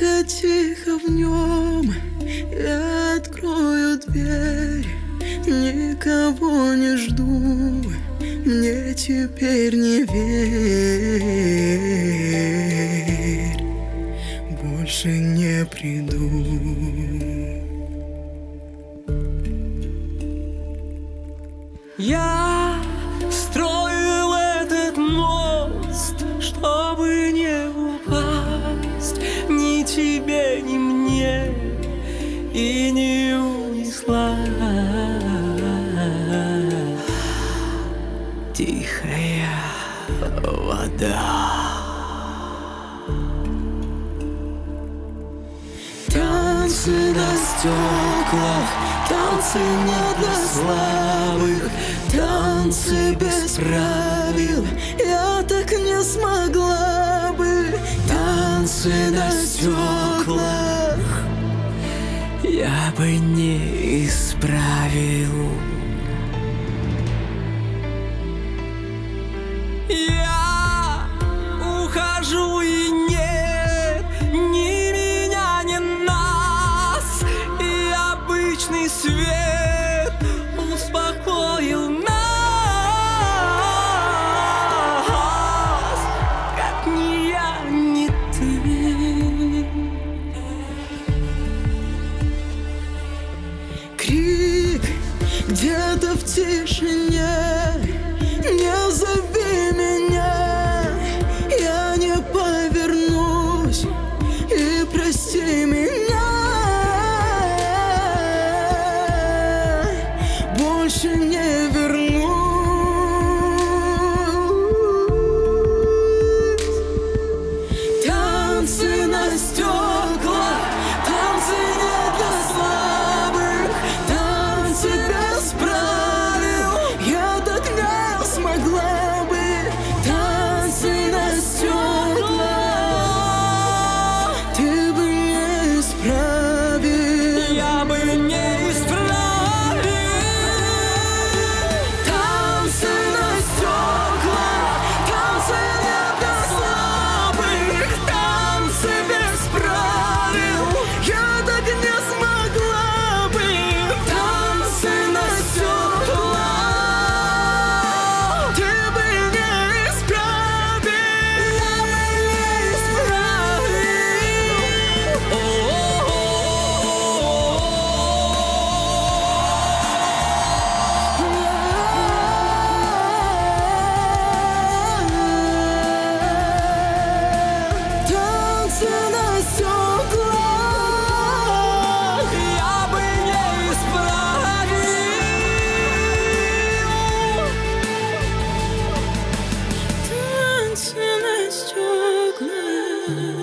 тихо в нем я открою дверь. Никого не жду, мне теперь не верь. Больше не приду. Я строил этот мост, чтобы не упасть ни тебе, ни мне, и не унесла тихая вода. Танцы на стеклах, танцы не для слабых, танцы без правил, я так не смогла бы. Танцы на стеклах Я бы не исправил. Я ухожу, и нет ни меня, ни нас, и обычный свет успокоил нас, как ни я, ни ты. крик где-то в тишине, не зови меня, я не повернусь, и прости меня. Больше не вернусь. Танцы на стеклах, танцы не для слабых, танцы без правил, я так не смогла бы. Танцы на стеклах ты бы не исправил. Я бы не исправил. Танцы на стеклах, танцы не для слабых, танцы без правил, я так не смогла бы. Танцы на стеклах ты бы не исправил. Я бы не Танцы на стеклах Я бы не исправил. танцы на стеклах.